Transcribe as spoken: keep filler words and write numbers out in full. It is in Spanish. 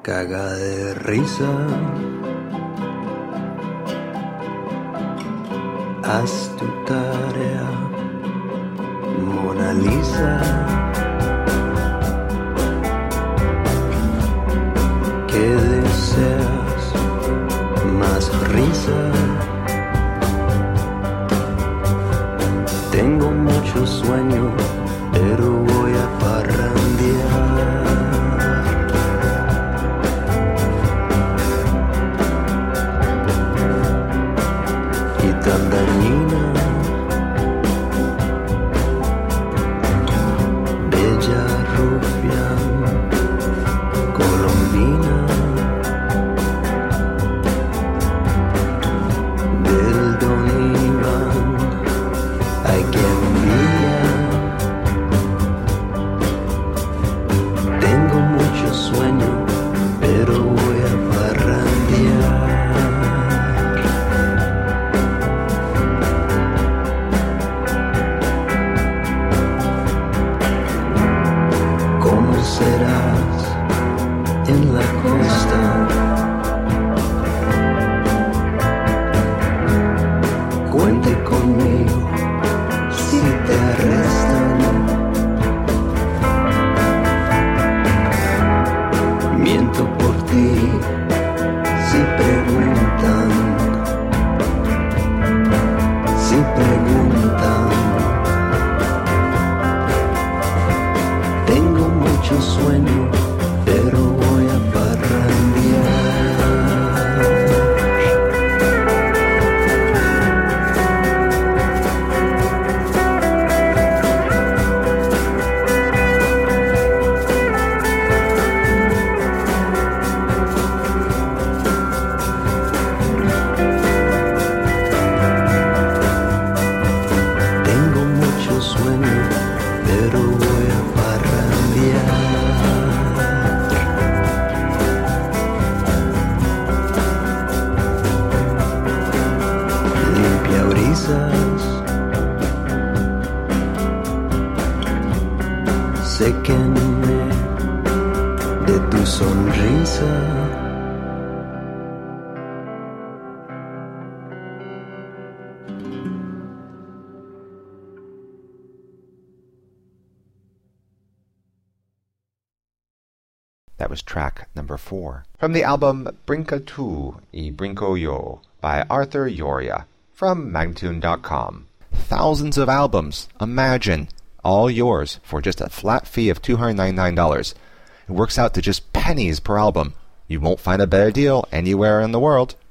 caga de risa. Haz tu tarea, Mona Lisa. ¿Qué deseas? Más risa. Tengo mucho sueño, pero voy a parrandear. Y tan dañina, bella rubia, colombina, del Don Iván, hay que envidia. Tengo mucho sueño, pero voy a parrandear. ¿Cómo serás en la costa? Cuente conmigo si te arrestan. Miento por ti si preguntan, si preguntan. Tengo mucho sueño, pero voy a parrandear. Tengo mucho sueño, pero voy a parrandear. Limpia brisas, séquenme de tu sonrisa. That was track number four from the album Brinca two y Brinco Yo by Arthur Yoria from Magnatune dot com. Thousands of albums, imagine, all yours for just a flat fee of two hundred ninety-nine dollars. It works out to just pennies per album. You won't find a better deal anywhere in the world.